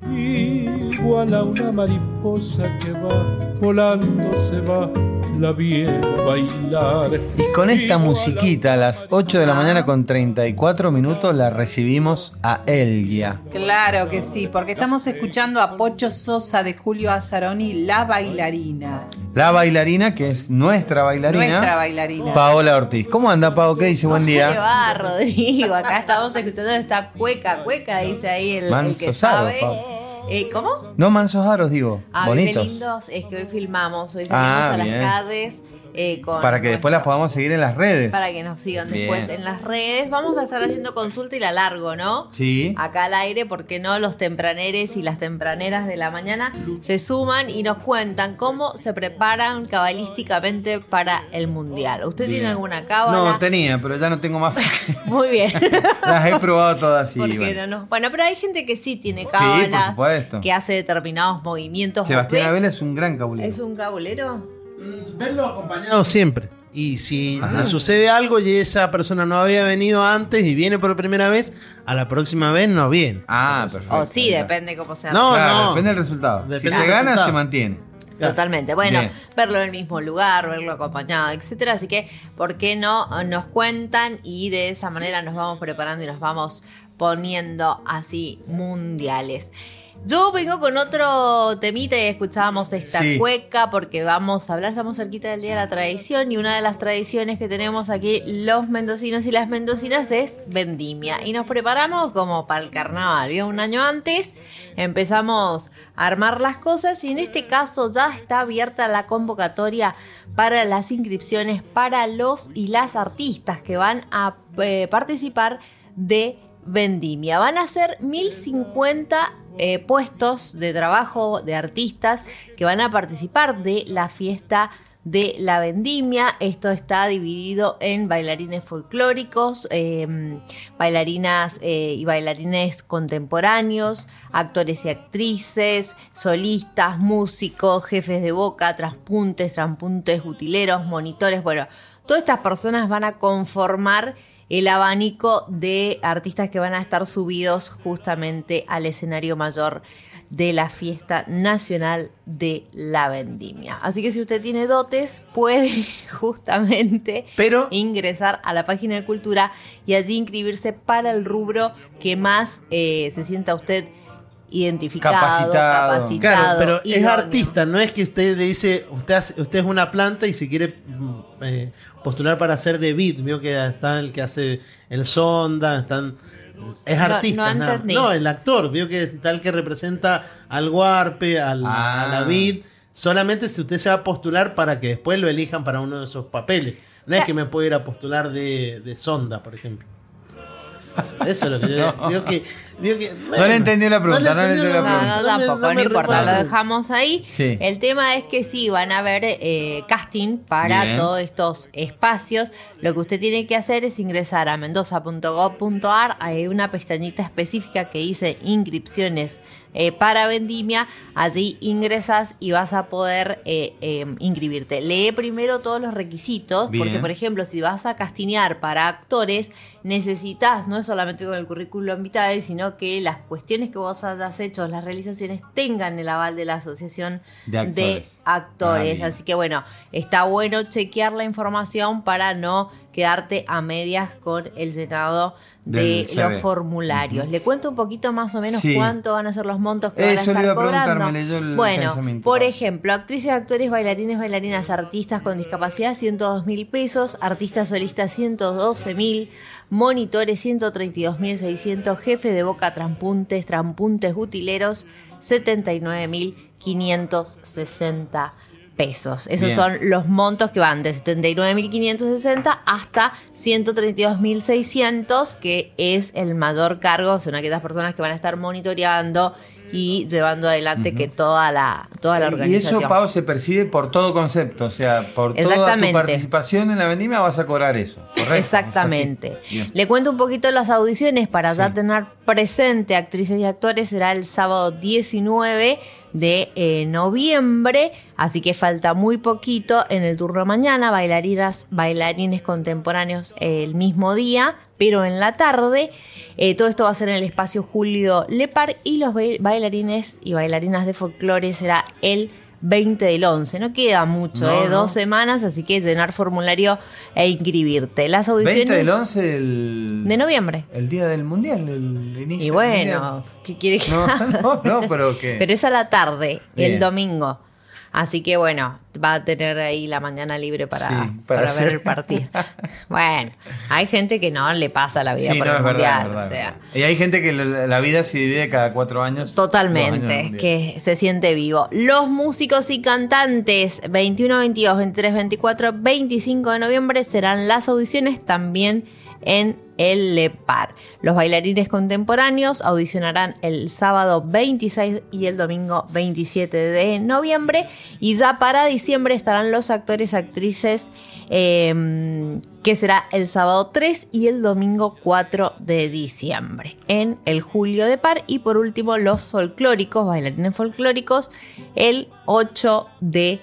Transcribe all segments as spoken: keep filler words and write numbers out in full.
igual a una mariposa que va volando se va, la viene a bailar. Y con esta musiquita a las ocho de la mañana con treinta y cuatro minutos la recibimos a Elgia. Claro que sí, porque estamos escuchando a Pocho Sosa de Julio Azzaroni, La Bailarina. La bailarina, que es nuestra bailarina. Nuestra bailarina. Paola Ortiz. ¿Cómo anda, Pao? ¿Qué dice? Buen día. ¿Cómo le va, Rodrigo? Acá estamos escuchando esta cueca, cueca, dice ahí el, el que sabe. Eh, ¿Cómo? No, mansos aros, digo. Ah, bonitos. qué lindos. Es que hoy filmamos, hoy salimos ah, a las bien. calles. Eh, con para que después las podamos seguir en las redes. Para que nos sigan bien. después en las redes. Vamos a estar haciendo consulta y la largo, ¿no? Sí. Acá al aire, porque no, los tempraneres y las tempraneras de la mañana se suman y nos cuentan cómo se preparan cabalísticamente para el mundial. ¿Usted bien. tiene alguna cábala? No, tenía, pero ya no tengo más. Muy bien. Las he probado todas, sí. ¿Por qué bueno. no, no? Bueno, pero hay gente que sí tiene cábala. Sí, por supuesto. Que hace determinados movimientos. Sebastián Abel es un gran cabulero. ¿Es un cabulero? Verlo acompañado siempre. Y si Ajá. sucede algo y esa persona no había venido antes y viene por primera vez, a la próxima vez no viene. Ah, perfecto. O sí, depende cómo sea. No, claro, no. Depende del resultado. Depende si se del gana, resultado. se mantiene. Totalmente. Bueno, bien. Verlo en el mismo lugar, verlo acompañado, etcétera. Así que, ¿por qué no nos cuentan? Y de esa manera nos vamos preparando y nos vamos poniendo así mundiales. Yo vengo con otro temita y escuchábamos esta sí. cueca porque vamos a hablar, estamos cerquita del Día de la Tradición y una de las tradiciones que tenemos aquí los mendocinos y las mendocinas es vendimia y nos preparamos como para el carnaval, ¿vio? Un año antes empezamos a armar las cosas y en este caso ya está abierta la convocatoria para las inscripciones para los y las artistas que van a eh, participar de vendimia. Van a ser mil cincuenta eh, puestos de trabajo de artistas que van a participar de la fiesta de la vendimia. Esto está dividido en bailarines folclóricos, eh, bailarinas eh, y bailarines contemporáneos, actores y actrices, solistas, músicos, jefes de boca, transpuntes, transpuntes utileros, monitores. Bueno, todas estas personas van a conformar el abanico de artistas que van a estar subidos justamente al escenario mayor de la fiesta nacional de la vendimia. Así que si usted tiene dotes, puede justamente Pero, ingresar a la página de Cultura y allí inscribirse para el rubro que más eh, se sienta usted identificado, capacitado. capacitado claro, pero idóneo. es artista, no es que usted le dice, usted hace, usted es una planta y si quiere eh, postular para hacer de beat, vio que está el que hace el sonda, están es No, artista, no nada. entendí. No, el actor, vio que está el que representa al guarpe, al, Ah. a la beat, solamente si usted se va a postular para que después lo elijan para uno de esos papeles. No es que me pueda ir a postular de, de sonda, por ejemplo. Eso es lo que yo No. vio que, vio que No bueno, le entendió la pregunta, no le entendió la No, pregunta. no, No me- tampoco, no no, me importa, recuerdo. lo dejamos ahí. Sí. El tema es que sí, van a haber eh, casting para Bien. todos estos espacios. Lo que usted tiene que hacer es ingresar a mendoza punto gov punto ar, hay una pestañita específica que dice inscripciones eh, para vendimia, allí ingresas y vas a poder eh, eh, inscribirte. Lee primero todos los requisitos, Bien. porque por ejemplo, si vas a castinear para actores, necesitas, no es solamente con el currículum vitae, sino que las cuestiones que vos hayas hecho, las realizaciones, tengan el aval de la Asociación De actores. de Actores. Ah, bien. Así que bueno, está bueno chequear la información para no quedarte a medias con el llenado de Del C V. los formularios. Le cuento un poquito más o menos Sí. cuánto van a ser los montos que van a Eso le estar iba a preguntar, cobrando. me leyó el bueno, pensamiento. por ejemplo, actrices, actores, bailarines, bailarinas, artistas con discapacidad, ciento dos mil pesos, artistas solistas, ciento doce mil, monitores, ciento treinta y dos mil seiscientos, jefe de boca, transpuntes, tranpuntes utileros, setenta y nueve mil quinientos sesenta pesos. Esos Bien. son los montos que van de setenta y nueve mil quinientos sesenta hasta ciento treinta y dos mil seiscientos, que es el mayor cargo, son aquellas personas que van a estar monitoreando y llevando adelante uh-huh. que toda la, toda la organización. Y eso, Pau, se percibe por todo concepto, o sea, por toda tu participación en la vendimia vas a cobrar eso, ¿correcto? Exactamente. Le cuento un poquito las audiciones para sí. ya tener presente actrices y actores. Será el sábado diecinueve de eh, noviembre, así que falta muy poquito. En el turno mañana, bailarinas, bailarines contemporáneos eh, el mismo día, pero en la tarde. Eh, todo esto va a ser en el espacio Julio Lepar, y los bailarines y bailarinas de folclore será el veinte del once. No queda mucho, no, eh, no. dos semanas, así que llenar formulario e inscribirte. Las audiciones veinte del once del... de noviembre. El día del mundial, el inicio. Y bueno, del mundial. ¿qué quiere que no, no, no, pero que... Pero es a la tarde, Bien. el domingo. Así que bueno, va a tener ahí la mañana libre para, sí, para, para ver el partido. Bueno, hay gente que no le pasa la vida sí, por no, el es mundial. verdad, o sea. Y hay gente que la, la vida se divide cada cuatro años. Totalmente, años que se siente vivo. Los músicos y cantantes, veintiuno, veintidós, veintitrés, veinticuatro, veinticinco de noviembre serán las audiciones también en el Lepar. Los bailarines contemporáneos audicionarán el sábado veintiséis y el domingo veintisiete de noviembre. Y ya para diciembre estarán los actores, actrices, eh, que será el sábado tres y el domingo cuatro de diciembre en el Julio Lepar. Y por último, los folclóricos, bailarines folclóricos, el ocho de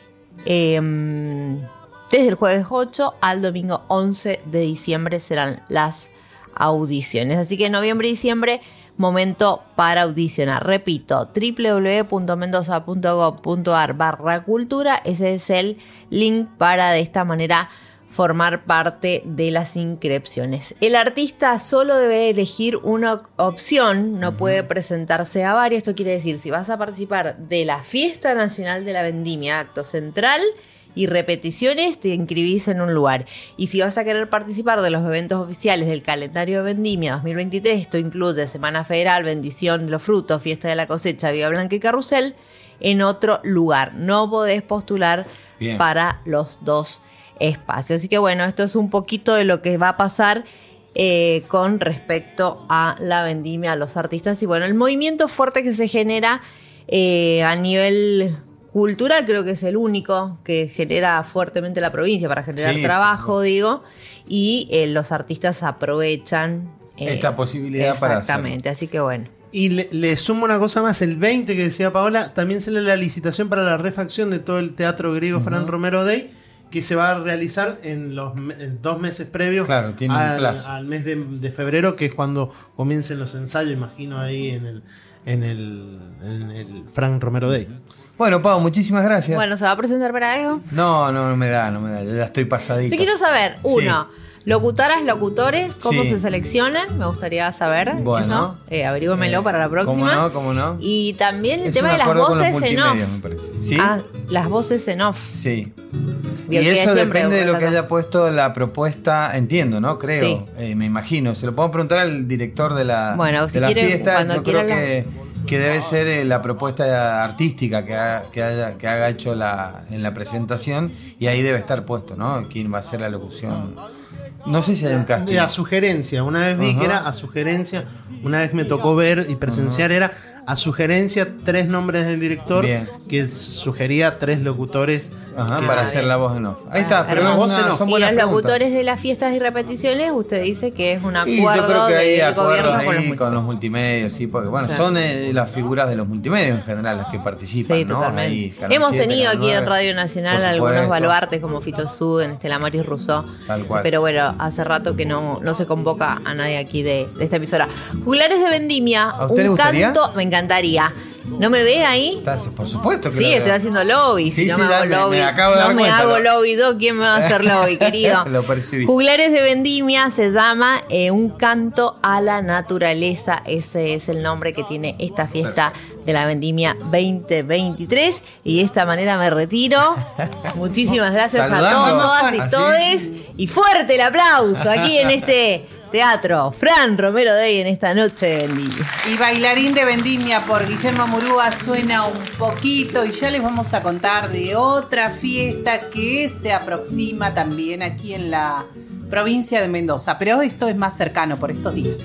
eh, desde el jueves ocho al domingo once de diciembre serán las audiciones. Así que en noviembre y diciembre, momento para audicionar. Repito, doble u doble u doble u punto mendoza punto gob punto ar barra cultura. Ese es el link para de esta manera formar parte de las inscripciones. El artista solo debe elegir una opción, no puede presentarse a varias. Esto quiere decir, si vas a participar de la Fiesta Nacional de la Vendimia, acto central y repeticiones, te inscribís en un lugar. Y si vas a querer participar de los eventos oficiales del calendario de Vendimia dos mil veintitrés, esto incluye Semana Federal, Bendición de los Frutos, Fiesta de la Cosecha, Vía Blanca y Carrusel, en otro lugar. No podés postular Bien. para los dos espacios. Así que bueno, esto es un poquito de lo que va a pasar eh, con respecto a la vendimia, a los artistas. Y bueno, el movimiento fuerte que se genera eh, a nivel cultural, creo que es el único que genera fuertemente la provincia para generar sí, trabajo, digo, y eh, los artistas aprovechan eh, esta posibilidad para exactamente, así que bueno. Y le, le sumo una cosa más, el veinte que decía Paola, también sale la licitación para la refacción de todo el Teatro Griego uh-huh. Fran Romero Day, que se va a realizar en los en dos meses previos claro, tiene un al, plazo. al mes de, de febrero, que es cuando comiencen los ensayos, imagino ahí en el en el, en el Fran Romero Day. Bueno, Pau, muchísimas gracias. Bueno, ¿se va a presentar para algo? No, no, no me da, no me da, yo ya estoy pasadito. Yo quiero saber, uno, sí. locutoras, locutores, ¿cómo Sí. se seleccionan? Me gustaría saber Bueno. eso. Eh, averígüemelo Eh, para la próxima. ¿Cómo no? ¿Cómo no? Y también el Es tema un de las acuerdo con los voces en off. multimedios, me parece. ¿Sí? Ah, las voces en off. Sí. Bien, Y que eso siempre depende de lo que vuelva haya puesto la propuesta, entiendo, ¿no? Creo, Sí. eh, me imagino. Se lo podemos preguntar al director de la, Bueno, de si la quiere, fiesta. cuando Yo creo quiera que, que debe ser eh, la propuesta artística que haga, que haya, que haga hecho la, en la presentación, y ahí debe estar puesto, ¿no? Quién va a hacer la locución. No sé si hay un casting. A sugerencia, una vez vi Ajá. que era a sugerencia, una vez me tocó ver y presenciar, era a sugerencia tres nombres del director Bien. que sugería tres locutores. Ajá, que- para hacer la voz en off. Ahí está, pero la es voz una- en off. son Y buenas los preguntas. locutores de las fiestas y repeticiones, usted dice que es un Y yo acuerdo creo que hay del acuerdos gobierno con los ahí multimedios. con los multimedios, sí, porque bueno, Claro. son eh, las figuras de los multimedios en general las que participan, Sí, ¿no? totalmente. Ahí, Canal Hemos siete, tenido Canal aquí en nueve, Radio Nacional por algunos supuesto. baluartes como Fito Suden, Estela Maris Rousseau. Tal cual. Pero bueno, hace rato que no, no se convoca a nadie aquí de, de esta emisora. Juglares de Vendimia, ¿A usted le un gustaría? canto, me encantaría. ¿No me ve ahí? Estás- por supuesto que Sí, lo- estoy haciendo lobby. Si Sí, no sí, me ya hago me- lobby, me acabo de no dar me cuenta, hago lo- lobby. ¿do? ¿Quién me va a hacer lobby, querido? Lo percibí. Juglares de Vendimia se llama eh, Un canto a la naturaleza. Ese es el nombre que tiene esta fiesta de la Vendimia veinte veintitrés. Y de esta manera me retiro. Muchísimas gracias Saludando. a todos, todas y Así. todes. Y fuerte el aplauso aquí en este teatro. Fran Romero Day en esta noche de Vendimia. Y Bailarín de Vendimia por Guillermo Murúa suena un poquito, y ya les vamos a contar de otra fiesta que se aproxima también aquí en la provincia de Mendoza, pero esto es más cercano por estos días.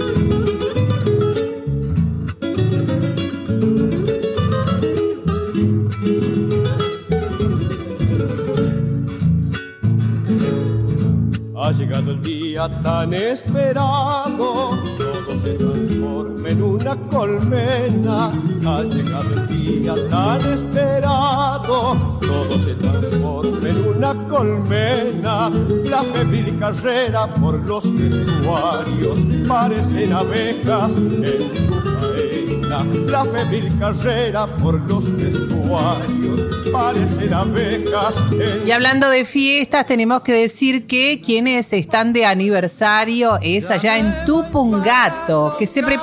Ha llegado el día tan esperado, todo se transforma en una una colmena. Al llegar el día tan esperado, todo se transforma en una colmena. La febril carrera por los vestuarios parecen abejas en su faena. La febril carrera por los vestuarios parecen abejas en... Y hablando de fiestas, tenemos que decir que quienes están de aniversario es allá en Tupungato, que se